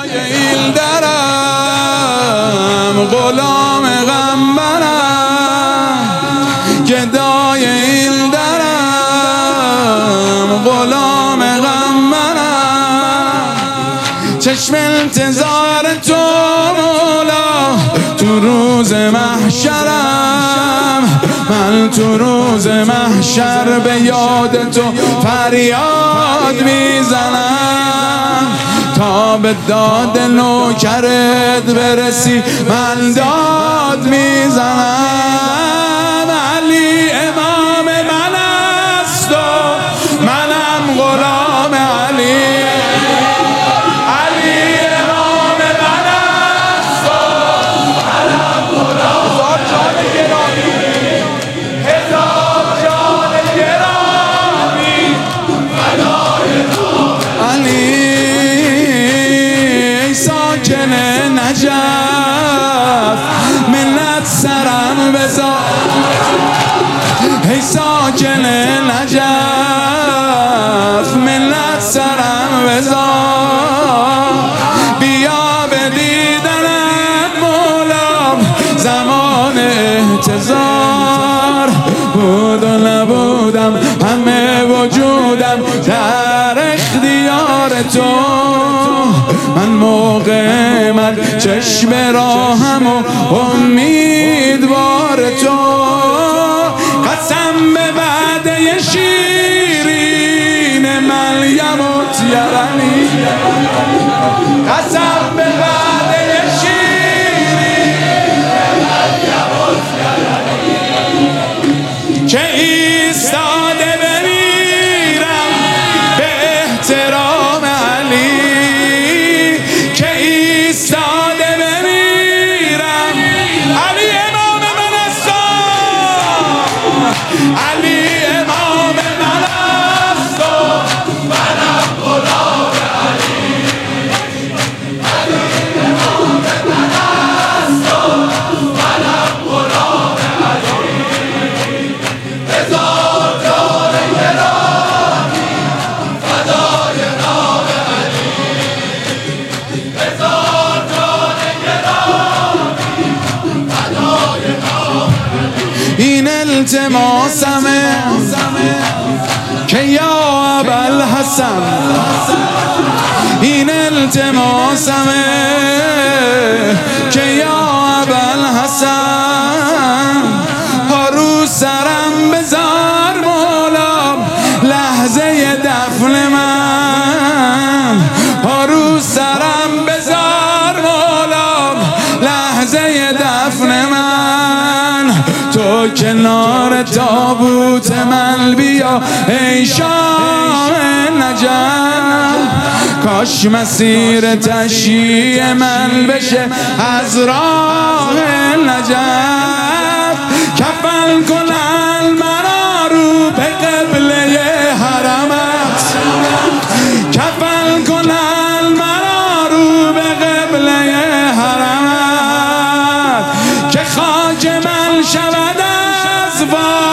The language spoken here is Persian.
ایل درم غلام غمبرم، گدای ایل درم غلام غمبرم. چشم انتظار تو مولا تو روز محشرم، من تو روز محشر به یاد تو فریاد میزنم. تا به داد نوکرت برسی من داد میزنم. علی امام من است و منم غلام علی. علی امام من است و منم غلام. هزار جان گرامی فدای نام علی. ساکن نجف منت سرم بذار، ای ساکن نجف منت سرم بذار. بیا به دیدنت مولام زمان احتضار. بود و نبودم همه وجودم در اختیار تو. من موقع من چشم راهم و امیدوار تو. قسم به وعده شیرین مریم و تیرنی، قسم به وعده شیرین مریم و تیرنی، که ایستاده بمیرم به احترام علی. علی امام من است و منم غلام علی. علی امام من است و منم غلام علی. هزار جان گرامی فدای نام علی. هزار جان گرامی فدای نام علی. این التماسمه که یا ابوالحسن، این التماسمه که یا ابوالحسن. ها رو سرم بذار مولا لحظه دفن من. ها رو سرم بذار مولا لحظه دفن من. تو کنار تابوت من بیا ای شاه نجف. کاش مسیر تشییع من بشه از راه نجف. کفن کنن مرا رو به قبله حرمت، کفن کنن مرا رو به قبله حرمت. که خاک من شود از